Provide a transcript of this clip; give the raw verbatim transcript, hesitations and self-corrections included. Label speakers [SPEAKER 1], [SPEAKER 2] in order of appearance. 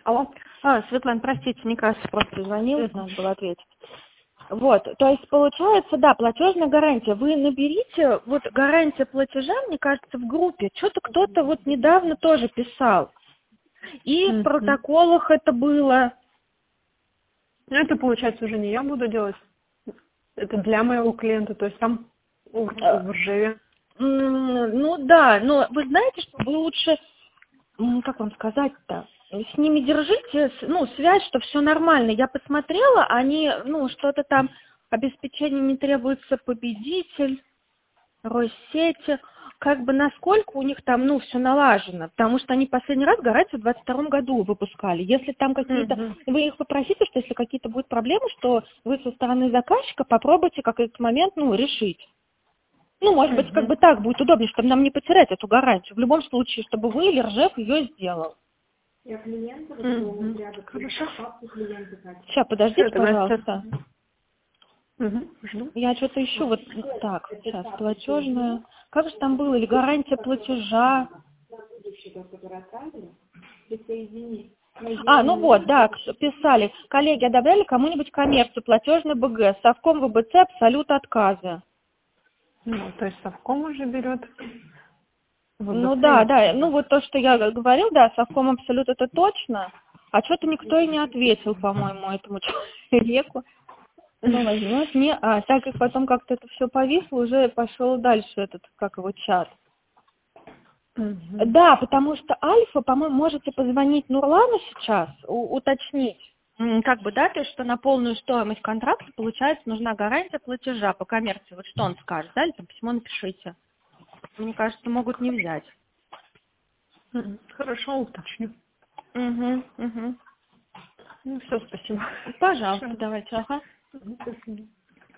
[SPEAKER 1] Алло.
[SPEAKER 2] А, Светлана, простите, Некрасов просто звонил,
[SPEAKER 1] Мгм.
[SPEAKER 2] надо было ответить. Вот, то есть получается, да, платежная гарантия. Вы наберите, вот гарантия платежа, мне кажется, в группе. Что-то кто-то вот недавно тоже писал. И в
[SPEAKER 1] Мгм.
[SPEAKER 2] протоколах это было.
[SPEAKER 1] Ну, это, получается, уже не я буду делать. Это для моего клиента, то есть там в
[SPEAKER 2] Э,
[SPEAKER 1] в Ржеве.
[SPEAKER 2] м, Ну да, но вы знаете, что вы лучше, м, как вам сказать-то, с ними держите, с- ну, связь, что все нормально. Я посмотрела, они, ну, что-то там, обеспечение не требуется, победитель, Россети, как бы насколько у них там, ну, все налажено, потому что они последний раз гарантию в двадцать втором году выпускали. Если там какие-то,
[SPEAKER 1] Мгм.
[SPEAKER 2] вы их попросите, что если какие-то будут проблемы, что вы со стороны заказчика попробуйте как этот момент, ну, решить. Ну, может быть, как
[SPEAKER 1] Мгм.
[SPEAKER 2] бы так будет удобнее, чтобы нам не потерять эту гарантию. В любом случае, чтобы вы или Ржев ее сделал.
[SPEAKER 1] Мгм. Хорошо.
[SPEAKER 2] Сейчас,
[SPEAKER 1] Все,
[SPEAKER 2] подождите,
[SPEAKER 1] тогда сейчас.
[SPEAKER 2] пожалуйста.
[SPEAKER 1] Мгм. Жду.
[SPEAKER 2] Я что-то ищу, вот так, сейчас, платежная. Как же там было? Или гарантия платежа? А, ну вот, да, к- писали. Коллеги одобряли кому-нибудь коммерцию, платежный БГ, совком ВБЦ, абсолют отказа.
[SPEAKER 1] Ну, то есть совком уже берет.
[SPEAKER 2] Ну
[SPEAKER 1] ВБЦ
[SPEAKER 2] да,
[SPEAKER 1] я
[SPEAKER 2] да, ну
[SPEAKER 1] сказала.
[SPEAKER 2] вот то, что я г- говорил, да, совком абсолют это точно. А что-то никто и не ответил, по-моему, этому человеку. Ну, возьмет, не, а так как потом как-то это все повисло, уже пошел дальше этот, как его, чат.
[SPEAKER 1] Мгм.
[SPEAKER 2] Да, потому что Альфа, по-моему, можете позвонить Нурлану сейчас, у- уточнить, м, как бы, да, то есть, что на полную стоимость контракта, получается, нужна гарантия платежа по коммерции. Вот что он скажет, да, или там письмо напишите. Мне кажется, могут не взять.
[SPEAKER 1] Мгм. Хорошо, уточню.
[SPEAKER 2] Угу, угу.
[SPEAKER 1] Ну, все, спасибо.
[SPEAKER 2] Пожалуйста,
[SPEAKER 1] Хорошо.
[SPEAKER 2] давайте, ага.
[SPEAKER 1] Мгм. До свидания.